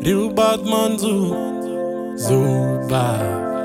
Real bad man Zuba.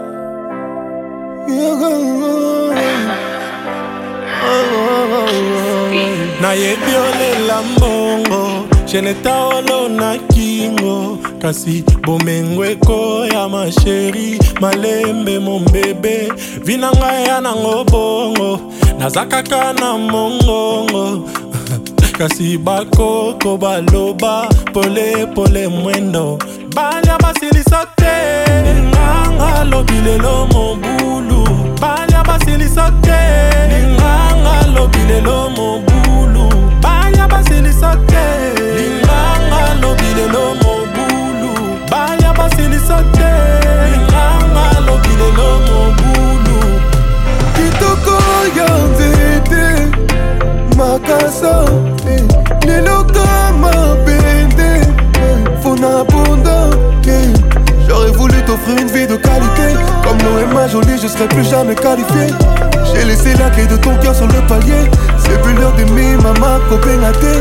Na yebiole lambongo Sheneta olo na kingo Kasi bomengweko ya ma chérie Malembe mon bébé Vinanga ya nango bongo Nazakaka na mongongo Kasi bakoko baloba Pole pole mwendo Balia basilisote Ninganga lobilelo mobulu Balia basilisote Ninganga lobilelo mobulu Balia basilisote Ninganga lobilelo mobulu Balia basilisote Ninganga lobilelo mobulu Kitoko yanzete Makasa Lelo kama bende Fona bunda J'aurais voulu t'offrir une vie de qualité Comme Noéma Jolie je serais plus jamais qualifié J'ai laissé la clé de ton cœur sur le palier C'est plus l'heure d'aimer maman copain à thé.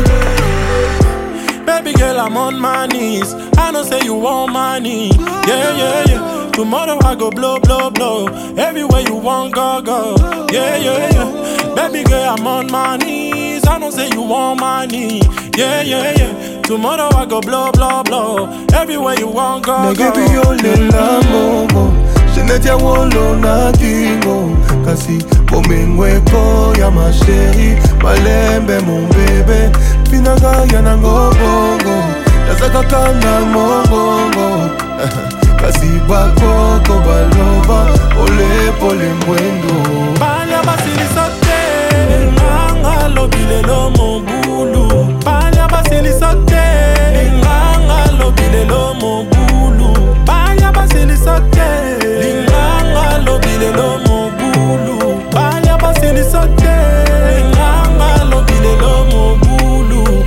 Baby girl I'm on my knees I know say you want money Yeah Tomorrow I go blow Everywhere you want go Yeah Baby girl I'm on my knees I know say you want money Yeah Tomorrow I go blow Everywhere you want go Nagebi yolela mongo Shenetia wolo na kingo Kasi bomengweko ya ma chérie Malembe mon bébé Finanga ya nango bongo Yazakaka na mongongo Kasi bakoko baloba Ole pole mwendo Balia basilisote Ninganga lobilelo mobulu Balia basilisote Ninganga lobilelo mobulu Balia basilisote Ninganga lobilelo mobulu Balia basilisote Ninganga lobilelo mobulu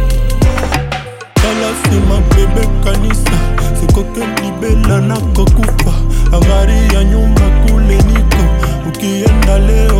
Kala sima bebe kanisa Sikoke libela na kokufa Angari ya nyumba kule niko Ukienda leo